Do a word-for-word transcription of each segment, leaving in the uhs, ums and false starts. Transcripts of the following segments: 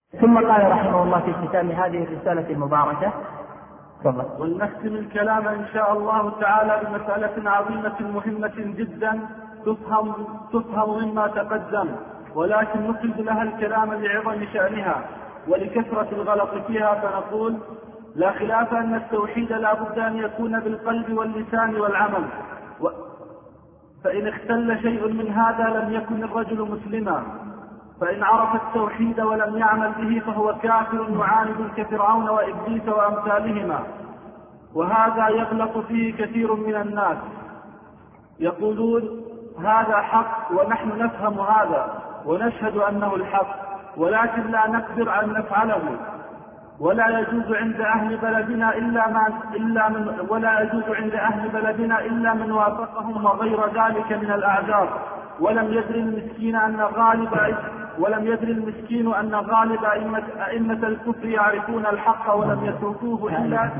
ثم قال رحمه الله في ختام هذه الرسالة المباركة: ولنختم الكلام إن شاء الله تعالى بمسألة عظيمة مهمة جدا تفهم, تفهم مما تقدم، ولكن نخرج لها الكلام لعظم شأنها ولكثرة الغلط فيها، فنقول: لا خلاف أن التوحيد لا بد أن يكون بالقلب واللسان والعمل، و... فإن اختل شيء من هذا لم يكن الرجل مسلما، فإن عرف التوحيد ولم يعمل به فهو كافر معاند كفرعون وإبليس وأمثالهما. وهذا يغلط فيه كثير من الناس، يقولون هذا حق ونحن نفهم هذا ونشهد أنه الحق، ولكن لا نقدر أن نفعله، ولا يجوز عند أهل بلدنا إلا ما إلا من ولا يجوز عند أهل بلدنا إلا من وافقهم وغير ذلك من الأعذار. ولم يدري المسكين أن غالب ولم يدري المسكين أن غالب أئمة, أئمة الكفر يعرفون الحق ولم يتركوه إلا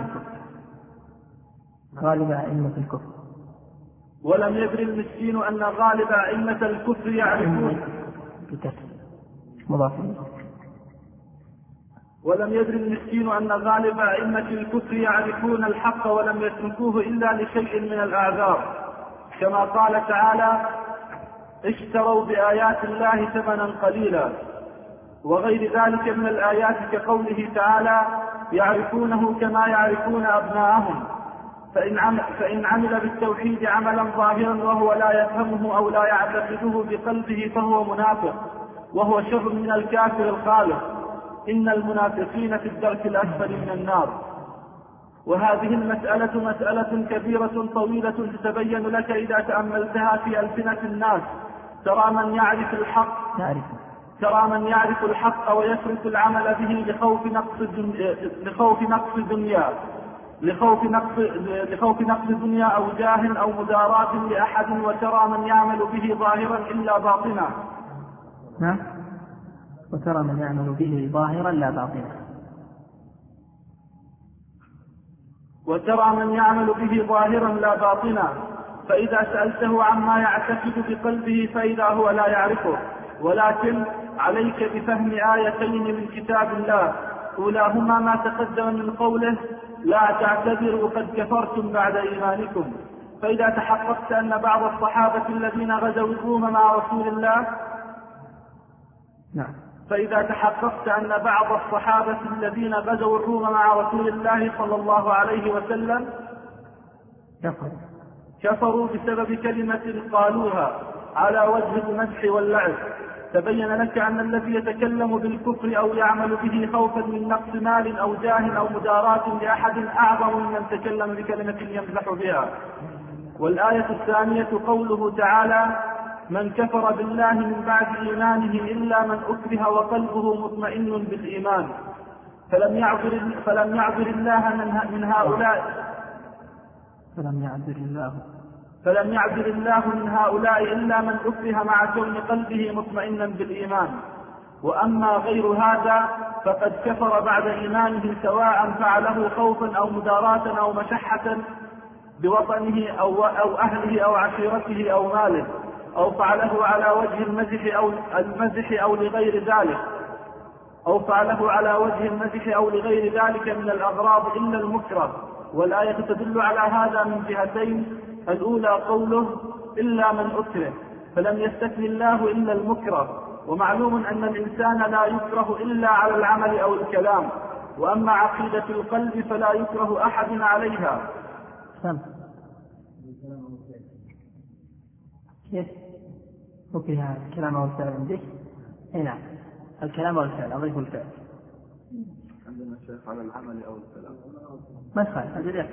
غالب أئمة الكفر ولم يدري المسكين أن غالب أئمة الكفر يعرفون ولم يدري المسكين أن غالب أئمة الكفر يعرفون الحق ولم يتركوه إلا لشيء من الأعذار، كما قال تعالى: اشتروا بآيات الله ثمنا قليلا، وغير ذلك من الآيات كقوله تعالى: يعرفونه كما يعرفون أبناءهم. فإن عمل, فإن عمل بالتوحيد عملا ظاهرا وهو لا يفهمه أو لا يعتقده بقلبه فهو منافق، وهو شر من الكافر الخالق. إن المنافقين في الدرك الأسفل من النار. وهذه المسألة مسألة كبيرة طويلة تتبين لك إذا تأملتها في ألسنة الناس. ترى من يعرف الحق ترى من يعرف الحق ويترك العمل به لخوف نقص الدنيا لخوف نقص الدنيا لخوف نقص لخوف نقص الدنيا أو جاه أو مداراة لأحد، وترى من يعمل به ظاهرا إلا باطنا. نعم. وترى من يعمل به ظاهرا لا باطنا. وترى من يعمل به ظاهرا لا باطنا فإذا سألته عما يعتقد بقلبه فإذا هو لا يعرفه. ولكن عليك بفهم آيتين من كتاب الله، أولاهما ما تقدم من قوله: لا تعتذروا قد كفرتم بعد إيمانكم. فإذا تحققت أن بعض الصحابة الذين غزوا الروم مع رسول الله نعم فإذا تحققت أن بعض الصحابة الذين غزوا الروم مع رسول الله صلى الله عليه وسلم كفروا بسبب كلمة قالوها على وجه المدح واللعب، تبين لك أن الذي يتكلم بالكفر أو يعمل به خوفا من نقص مال أو جاه أو مداراة لأحد أعظم من تكلم بكلمة يمزح بها. والآية الثانية قوله تعالى: من كفر بالله من بعد إيمانه إلا من أكره وقلبه مطمئن بالإيمان. فلم يعذر, فلم يعذر الله من, من هؤلاء فلم يعذر الله فلم يعذر الله من هؤلاء إلا من أكره مع كون قلبه مطمئنا بالإيمان. وأما غير هذا فقد كفر بعد إيمانه سواء فعله خوفا أو مداراة أو مشحة بوطنه أو, أو أهله أو عشيرته أو ماله، أو فعله على وجه المزح أو المزح أو لغير ذلك أو فعله على وجه المزح أو لغير ذلك من الأغراض إلا المكره. والآية تدل على هذا من جهتين: الأولى قوله: إلا من أكره، فلم يستثن الله إلا المكره. ومعلوم أن الإنسان لا يكره إلا على العمل أو الكلام، وأما عقيدة القلب فلا يكره أحد عليها. سم. كيف أكره الكلام أو الفعل عندك؟ أي نعم، الكلام أو الفعل، أضيف الفعل. عندنا شيخ على العمل أو الكلام ما يخالف، هذا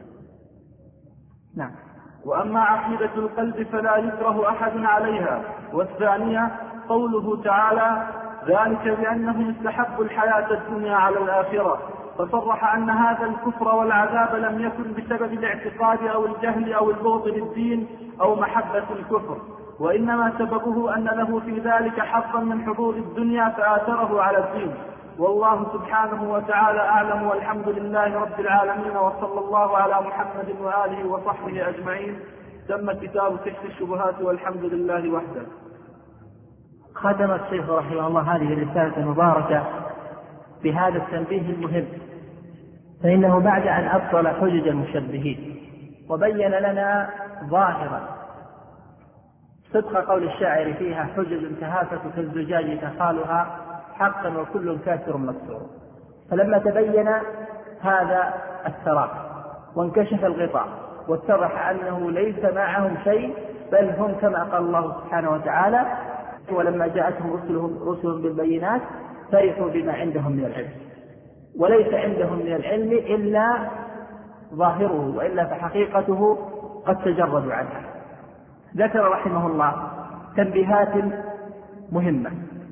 نعم. وأما عقيدة القلب فلا يكره أحد عليها. والثانية قوله تعالى: ذلك بأنهم استحبوا الحياة الدنيا على الآخرة، فصرح أن هذا الكفر والعذاب لم يكن بسبب الاعتقاد أو الجهل أو البغض للدين أو محبة الكفر، وإنما سببه أن له في ذلك حظا من حضور الدنيا فآثره على الدين. والله سبحانه وتعالى أعلم، والحمد لله رب العالمين، وصلى الله على محمد وآله وصحبه أجمعين. تم كتاب كشف الشبهات، والحمد لله وحده. ختم الشيخ رحمه الله هذه الرسالة المباركة بهذا التنبيه المهم، فإنه بعد أن أبطل حجج المشبهين وبين لنا ظاهرا صدق قول الشاعر فيها حجج تهافت كالزجاج تخالها حقا وكل كافر مكسور، فلما تبين هذا السراب وانكشف الغطاء واتضح أنه ليس معهم شيء بل هم كما قال الله سبحانه وتعالى ولما جاءتهم رسلهم رسلهم بالبينات فرحوا بما عندهم من العلم، وليس عندهم من العلم إلا ظاهره وإلا فحقيقته قد تجردوا عنها. ذكر رحمه الله تنبيهات مهمة،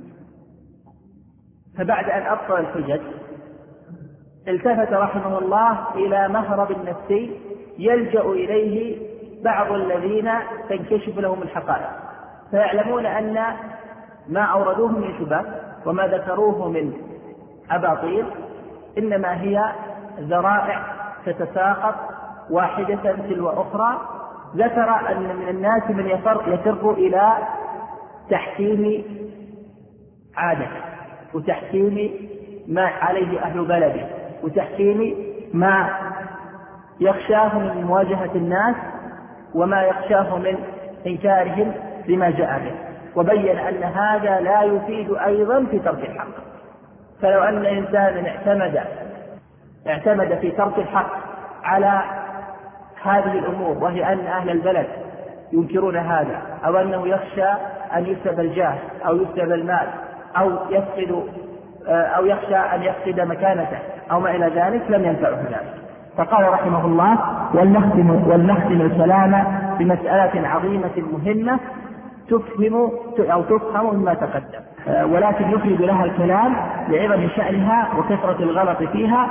فبعد أن أبطل الحجج التفت رحمه الله إلى مهرب نفسي يلجأ إليه بعض الذين تنكشف لهم الحقائق، فيعلمون أن ما أوردوه من شبهات وما ذكروه من أباطيل إنما هي ذرائع تتساقط واحدة تلو أخرى. ذكر أن من الناس من يفر, يفر إلى تحكيم عادة وتحكيم ما عليه أهل بلده وتحكيم ما يخشاه من مواجهة الناس وما يخشاه من إنكارهم لما جاء به، وبين أن هذا لا يفيد أيضا في ترك الحق. فلو أن إنسانا اعتمد اعتمد في ترك الحق على هذه الأمور، وهي أن أهل البلد ينكرون هذا، أو أنه يخشى أن يسلب الجاه أو يسلب المال أو يفقد أو يخشى أن يفقد مكانته أو ما إلى ذلك، لم ينفعه ذلك. فقال رحمه الله ولنختم, ولنختم الكلام بمسألة عظيمة مهمة تفهم أو تفهم مما تقدم، ولكن يفرد لها الكلام لعظم شأنها وكثرة الغلط فيها.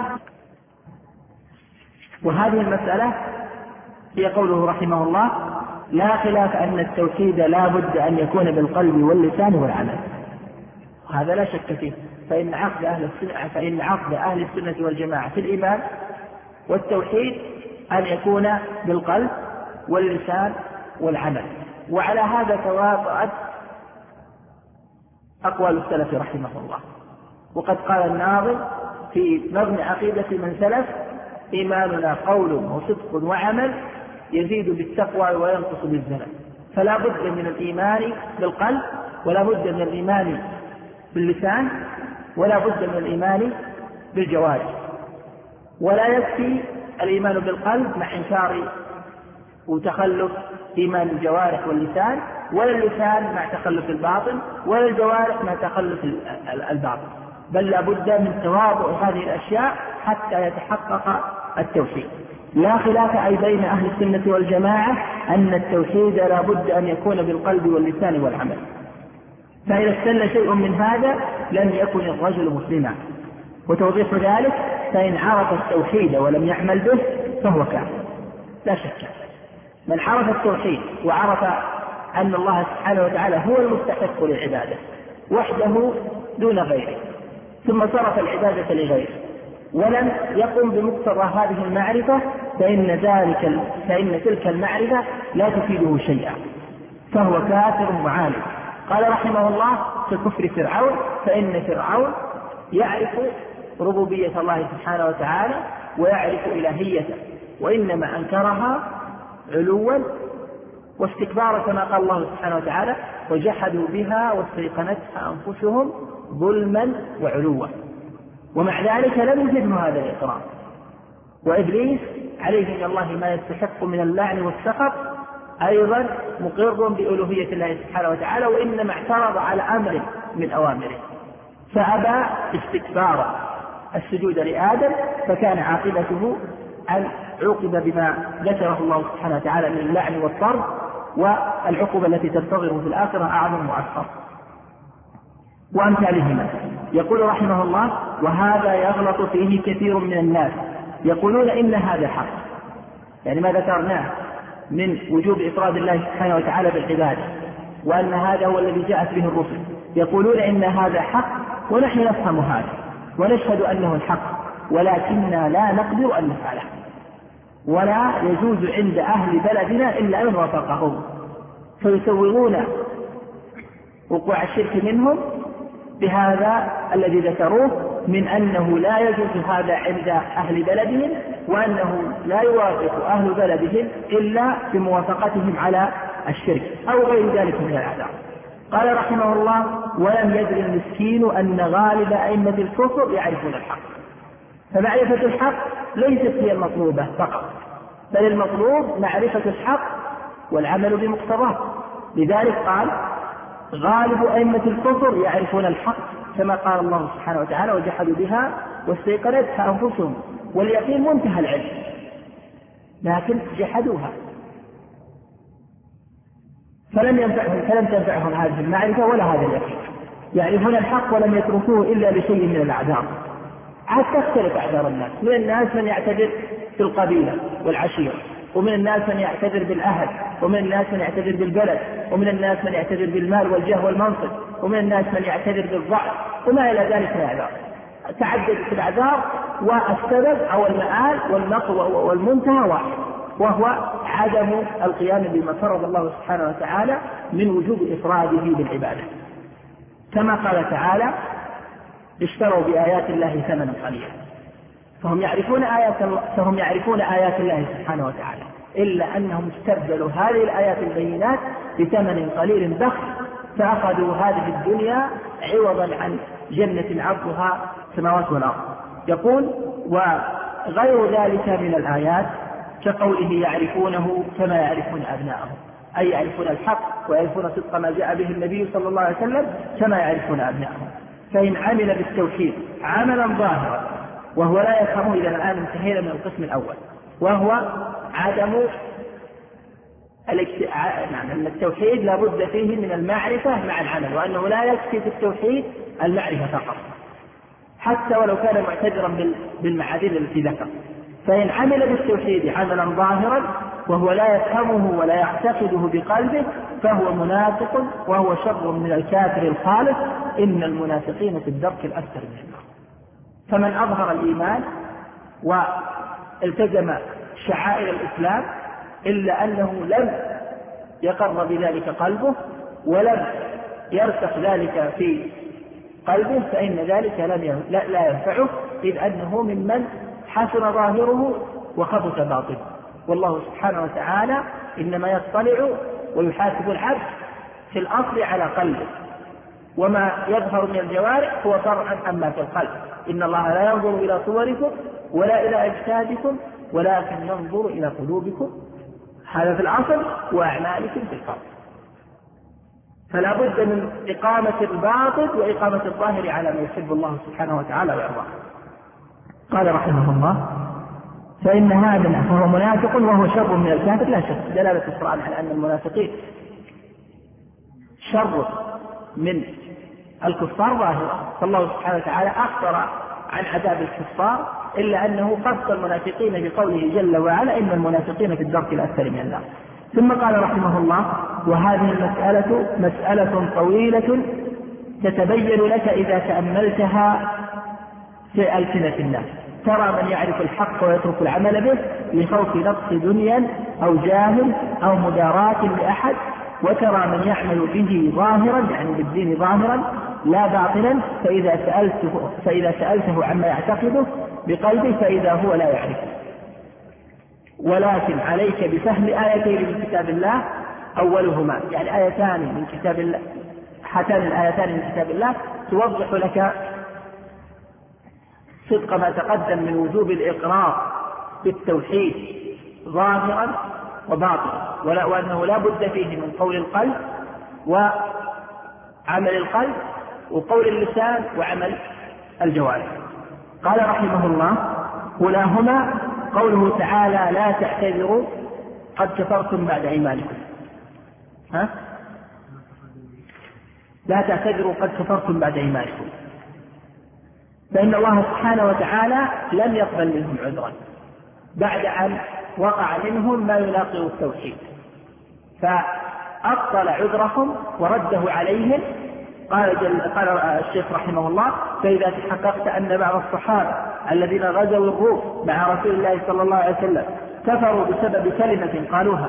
وهذه المسألة هي قوله رحمه الله لا خلاف أن التوحيد لا بد أن يكون بالقلب واللسان والعمل، وهذا لا شك فيه، فإن عقد أهل السنة, فإن عقد أهل السنة والجماعة في الإيمان والتوحيد أن يكون بالقلب واللسان والعمل. وعلى هذا توافقت أقوال السلف رحمه الله. وقد قال الناظم في نظم عقيدة من سلف إيماننا قول وصدق وعمل يزيد بالتقوى وينقص بالزلل. فلا بد من الإيمان بالقلب ولا بد من الإيمان باللسان ولا بد من الإيمان بالجوارح، ولا يكفي الإيمان بالقلب مع إنكار وتخلف إيمان الجوارح واللسان، ولا اللسان مع تخلف الباطن، ولا الجوارح مع تخلف الباطن، بل لا بد من تواضع هذه الأشياء حتى يتحقق التوحيد. لا خلاف أي بين أهل السنة والجماعة أن التوحيد لا بد أن يكون بالقلب واللسان والعمل، فإذا استل شيء من هذا لم يكن الرجل مسلما. وتوضيح ذلك فإن عرف التوحيد ولم يعمل به فهو كافر لا شك. من عرف التوحيد وعرف أن الله سبحانه وتعالى هو المستحق للعبادة وحده دون غيره، ثم صرف العبادة لغيره ولم يقم بمقتضى هذه المعرفة، فإن ذلك فإن تلك المعرفة لا تفيده شيئا، فهو كافر معاند. قال رحمه الله في كفر فرعون فإن فرعون يعرف ربوبية الله سبحانه وتعالى ويعرف إلهيته، وإنما أنكرها علوا واستكبارا كما قال الله سبحانه وتعالى وجحدوا بها واستيقنتها أنفسهم ظلما وعلوا، ومع ذلك لم يجده هذا الإقرار. وإبليس عليه من الله ما يستحق من اللعن والسخط أيضا مقر بألوهية الله سبحانه وتعالى، وإنما اعترض على أمر من أوامره فأبى استكبارا السجود لآدم، فكان عاقبته أن عوقب بما ذكره الله سبحانه وتعالى من اللعن والطرد، والعقوبة التي تنتظره في الآخرة أعظم وأكثر وأمثالهما. يقول رحمه الله وهذا يغلط فيه كثير من الناس يقولون إن هذا حق، يعني ما ذكرناه من وجوب إفراد الله سبحانه وتعالى بالعبادة وأن هذا هو الذي جاءت به الرسل، يقولون إن هذا حق ونحن نفهم هذا ونشهد أنه الحق، ولكننا لا نقدر أن نفعله، ولا يجوز عند أهل بلدنا إلا أن وافقهم، فيسوغون وقوع الشرك منهم بهذا الذي ذكروه من أنه لا يجوز هذا عند أهل بلدهم، وأنه لا يوافق أهل بلدهم إلا بموافقتهم على الشرك أو غير ذلك من الأعذار. قال رحمه الله: ولم يدري المسكين أن غالب أئمة الكفر يعرفون الحق. فمعرفة الحق ليست هي المطلوبة فقط، بل المطلوب معرفة الحق والعمل بمقتضاه. لذلك قال: غالب أئمة الكفر يعرفون الحق، كما قال الله سبحانه وتعالى: وجحدوا بها واستيقنتها أنفسهم. واليقين منتهى العلم، لكن جحدوها فلم ينفعهم فلم تنفعهم هذه المعرفة ولا هذا اليقين. يعرفون الحق ولم يتركوه إلا بشيء من الأعذار. عاد تختلف أعذار الناس، من الناس من يعتذر بالقبيلة والعشيرة، ومن الناس من يعتذر بالأهل، ومن الناس من يعتذر بالبلد، ومن الناس من يعتذر بالمال والجاه والمنصب، ومن الناس من يعتذر بالضعف، وما إلى ذلك من الأعذار. تعددت الأعذار، والسبب أو المآل والمنتهى واحد، وهو عدم القيام بما فرض الله سبحانه وتعالى من وجوب إفراده بالعبادة. كما قال تعالى: اشتروا بآيات الله ثمنا قليلا. فهم يعرفون آيات الله فهم يعرفون آيات الله سبحانه وتعالى، إلا أنهم استبدلوا هذه الآيات البينات بثمن قليل ضخم، فأخذوا هذه الدنيا عوضا عن جنة عرضها السماوات والأرض. يقول: وغير ذلك من الآيات كقوله: يعرفونه كما يعرفون أبناءهم، أي يعرفون الحق ويعرفون صدق ما جاء به النبي صلى الله عليه وسلم كما يعرفون أبناءهم. فإن عمل بالتوحيد عملا ظاهرا وهو لا يفهمه، إذا الآن انتهينا من القسم الأول، وهو عدم أن التوحيد لا بد فيه من المعرفة مع العمل، وأنه لا يكفي في التوحيد المعرفة فقط حتى ولو كان معتذرا بالمعاذير التي ذكر. فإن عمل بالتوحيد عملا ظاهرا وهو لا يفهمه ولا يعتقده بقلبه فهو منافق، وهو شر من الكافر الخالص. إن المنافقين في الدرك الأسفل من النار. فمن أظهر الإيمان والتزم شعائر الإسلام إلا أنه لم يقر بذلك قلبه ولم يرسخ ذلك في قلبه، فإن ذلك لم لا ينفعه، إذ أنه ممن حسن ظاهره وخبث باطنه. والله سبحانه وتعالى إنما يطلع ويحاسب العبد في الأصل على قلبه، وما يظهر من الجوارح هو فرعا عما في القلب. إن الله لا ينظر إلى صوركم ولا إلى أجسادكم ولكن ينظر إلى قلوبكم، هذا في الأصل، وأعمالكم في القلب. فلا بد من إقامة الباطن وإقامة الظاهر على ما يحب الله سبحانه وتعالى ويرضاه. قال رحمه الله: فإن هذا فهو منافق وهو شر من الكافر لا شك. دلالة القرآن على أن المنافقين شر من الكفار ظاهرة، فالله سبحانه وتعالى أخبر عن عذاب الكفار، إلا أنه خص المنافقين بقوله جل وعلا: إن المنافقين في الدرك الأسفل من النار. ثم قال رحمه الله: وهذه المسألة مسألة طويلة تتبين لك إذا تأملتها في ألسنة الناس. ترى من يعرف الحق ويترك العمل به لخوف نقص دنيا أو جاه أو مداراة لأحد، وترى من يعمل به ظاهرا، يعني بالدين ظاهرا لا باطنا، فإذا سألته, فإذا سألته عما يعتقده بقلبه فإذا هو لا يعرفه. ولكن عليك بفهم آيتين من كتاب الله، أولهما يعني آيتان من كتاب الله، هاتان الآيتان من كتاب الله توضح لك صدق ما تقدم من وجوب الإقرار بالتوحيد ظاهرا وباطنا، وأنه لا بد فيه من قول القلب وعمل القلب وقول اللسان وعمل الجوارح. قال رحمه الله: أولاهما قوله تعالى: لا تعتذروا قد كفرتم بعد إيمانكم. ها؟ لا تعتذروا قد كفرتم بعد إيمانكم، فإن الله سبحانه وتعالى لم يقبل منهم عذرا بعد أن وقع منهم ما يناقض التوحيد، فأبطل عذرهم ورده عليهم. قال, جل قال الشيخ رحمه الله: فإذا تحققت أن بعض الصحابة الذين غزوا الروم مع رسول الله صلى الله عليه وسلم كفروا بسبب كلمة قالوها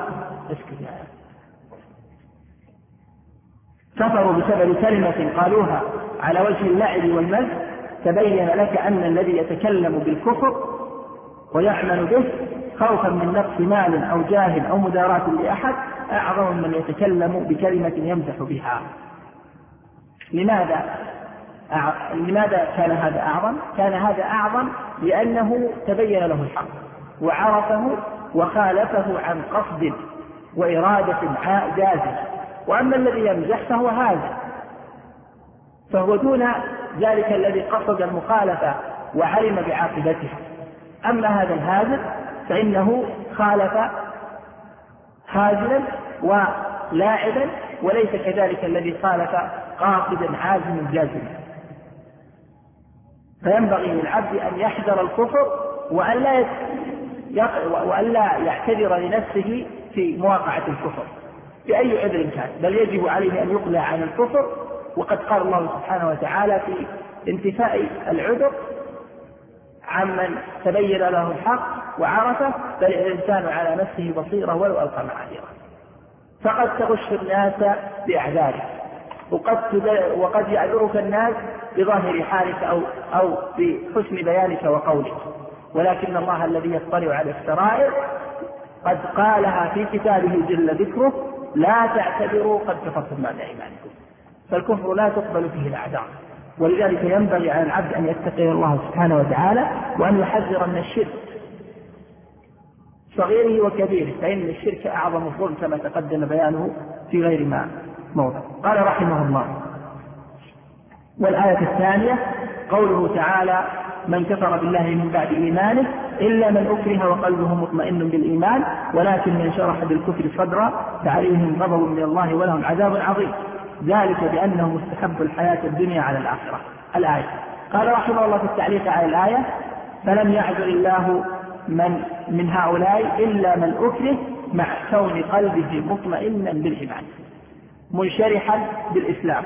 كفروا بسبب كلمة قالوها على وجه اللعب والمزح، تبين لك أن الذي يتكلم بالكفر ويعمل به خوفا من نقص مال أو جاه أو مداراة لأحد أعظم من يتكلم بكلمة يمزح بها. لماذا؟ أع... لماذا كان هذا أعظم؟ كان هذا أعظم لأنه تبين له الحق وعرفه وخالفه عن قصد وإرادة جازمة. وأما الذي يمزح فهو هذا، فهو دون ذلك الذي قصد المخالفة وعلم بعاقبتها. أما هذا الهازل فإنه خالف هازلا ولاعبا، وليس كذلك الذي خالف قاصدا عازما جازما. فينبغي للعبد أن يحذر الكفر وألا وألا يعتذر لنفسه في مواقعة الكفر بأي عذر كان، بل يجب عليه أن يقلع عن الكفر. وقد قال الله سبحانه وتعالى في انتفاء العذر عمن تبين له الحق وعرفه: بل الإنسان على نفسه بصيرة ولو ألقى معاذيره. فقد تغش الناس بأعذارك، وقد وقد يعذرك الناس بظاهر حالك أو أو بحسن بيانك وقولك، ولكن الله الذي يطلع على السرائر قد قالها في كتابه جل ذكره: لا تعتذروا قد كفرتم بعد إيمانكم. فالكفر لا تقبل فيه الأعذار، ولذلك ينبغي على العبد أن يتقي الله سبحانه وتعالى وأن يحذر من الشرك صغيره وكبيره، فإن الشرك أعظم الظلم كما تقدم بيانه في غير ما موضع. قال رحمه الله: والآية الثانية قوله تعالى: من كفر بالله من بعد إيمانه إلا من أكره وقلبه مطمئن بالإيمان ولكن من شرح بالكفر صدرا فعليهم غضب من الله ولهم عذاب عظيم، ذلك بأنه مستحب الحياة الدنيا على الآخرة. الآية. قال رحمه الله في التعليق على الآية: فلم يعذر الله من من هؤلاء إلا من أكره مع كون قلبه مطمئنا بالإيمان منشرحا بالإسلام،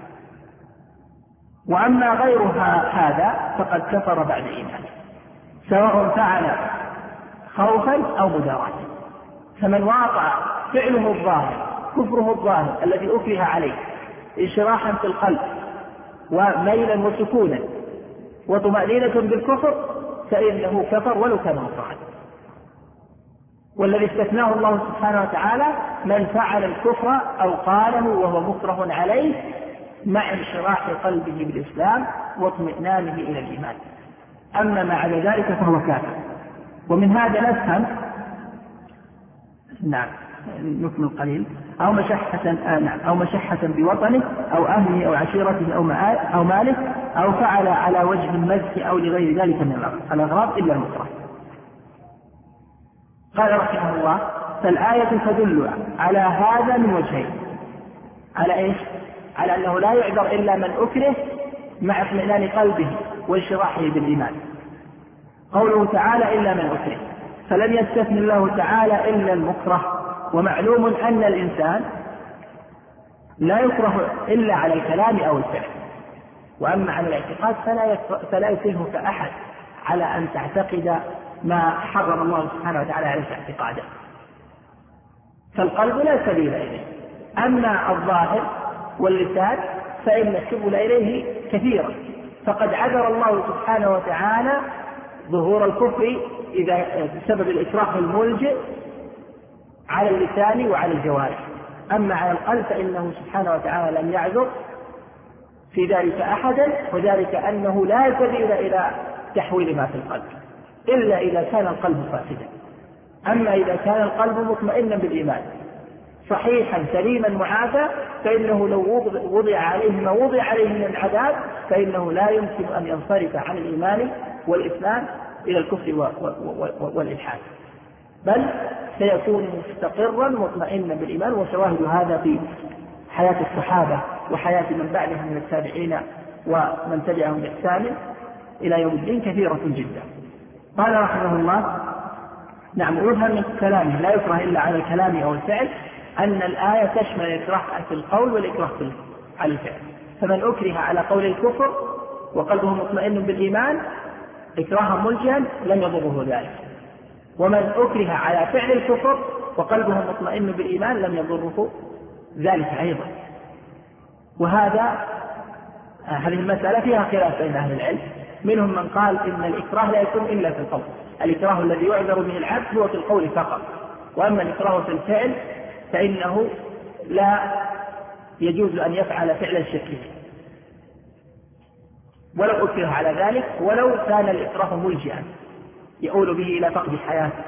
وأما غير هذا فقد كفر بعد إيمانه سواء فعل خوفا أو مداراة. فمن واقع فعله الظاهر كفره الظاهر الذي أكره عليه انشراحا في القلب وميلا وسكونا وطمأنينة بالكفر فإنه كفر ولو كان مكرها. والذي استثناه الله سبحانه وتعالى من فعل الكفر أو قاله وهو مكره عليه مع انشراح قلبه بالإسلام واطمئنانه إلى الإيمان، أما ما عدا ذلك فهو كافر. ومن هذا نفهم نعم نكمل قليل أو مشحة آه نعم أو مشحة بوطنه أو أهله أو عشيرته أو أو ماله أو فعل على وجه المزح أو لغير ذلك من الأغراض إلا المكره. قال رحمه الله: فالآية تدل على هذا من وجهين. على إيش؟ على أنه لا يعذر إلا من أكره مع اطمئنان قلبه وانشراحه بالإيمان. قوله تعالى: إلا من أكره، فلم يستثن الله تعالى إلا المكره. ومعلوم أن الإنسان لا يكره إلا على الكلام أو الفعل، وأما على الاعتقاد فلا فلا يكرهك أحد على أن تعتقد ما حرم الله سبحانه وتعالى عليك اعتقاده، فالقلب لا سبيل إليه. أما الظاهر واللسان فإن السبل إليه كثيرا، فقد عذر الله سبحانه وتعالى ظهور الكفر إذا بسبب الإكراه الملجئ على اللسان وعلى الجوارح. أما على القلب فإنه سبحانه وتعالى لم يعذر في ذلك أحدا، وذلك أنه لا سبيل إلى تحويل ما في القلب إلا إذا كان القلب فاسدا. أما إذا كان القلب مطمئنا بالإيمان صحيحا سليما معافى فإنه لو وضع عليه ما وضع عليه من العذاب فإنه لا يمكن أن ينصرف عن الإيمان والإسلام إلى الكفر والإلحاد، بل سيكون مستقرا مطمئنا بالإيمان. وشواهد هذا في حياة الصحابة وحياة من بعدهم من التابعين ومن تبعهم بإحسان إلى يوم الدين كثيرة جدا. قال رحمه الله: نعم. يفهم من كلامه لا يكره إلا على الكلام أو الفعل أن الآية تشمل الإكراه في القول والإكراه على الفعل. فمن أكره على قول الكفر وقلبه مطمئن بالإيمان إكراها ملجئا لم يضره ذلك، ومن أكره على فعل الكفر وقلبه مطمئن بالإيمان لم يضره ذلك أيضا. وهذا هذه المسألة فيها خلاف بين أهل العلم، منهم من قال إن الإكراه لا يكون إلا في القول، الإكراه الذي يعذر به العبد هو في القول فقط، وأما الإكراه في الفعل فإنه لا يجوز أن يفعل فعلا شكليا ولو أكره على ذلك، ولو كان الإكراه ملجئا يؤول به إلى فقد حياته.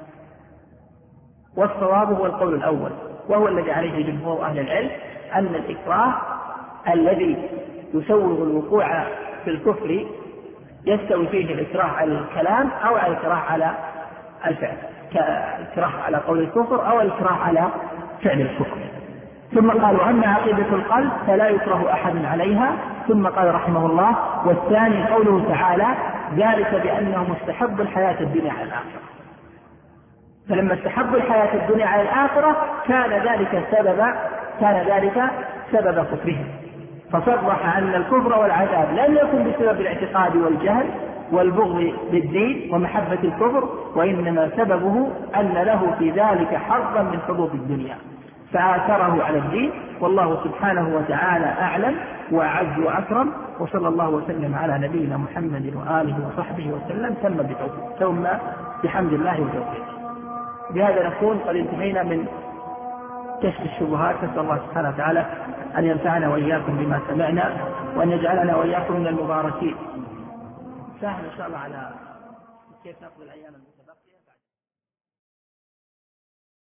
والصواب هو القول الأول، وهو الذي عليه جمهور أهل العلم، أن الإكراه الذي يسوغ الوقوع في الكفر يستوي فيه الإكراه على الكلام أو على الإكراه على الفعل، كالإكراه على قول الكفر أو الإكراه على فعل الكفر. ثم قال: وأما عقيدة القلب فلا يكره أحد عليها. ثم قال رحمه الله: والثاني قوله تعالى: ذلك بأنه مستحب الحياة الدنيا على الآخرة. فلما استحب الحياة الدنيا على الآخرة كان ذلك سبب كان ذلك سبب كفرهم، فصرح أن الكفر والعذاب لم يكن بسبب الاعتقاد والجهل والبغض بالدين ومحبة الكفر، وإنما سببه أن له في ذلك حظا من حظوظ الدنيا فآثره على الدين. والله سبحانه وتعالى أعلم وأعز وأكرم، وصلى الله وسلم على نبينا محمد وآله وصحبه وسلم، ثم بتوفيق ثم بحمد الله وتوفيقه. بهذا نكون قد انتهينا من كشف الشبهات. نسأل الله سبحانه وتعالى أن ينفعنا وإياكم بما سمعنا، وأن يجعلنا وإياكم من المباركين. سهل إن شاء الله على كيف نقضي الأيام.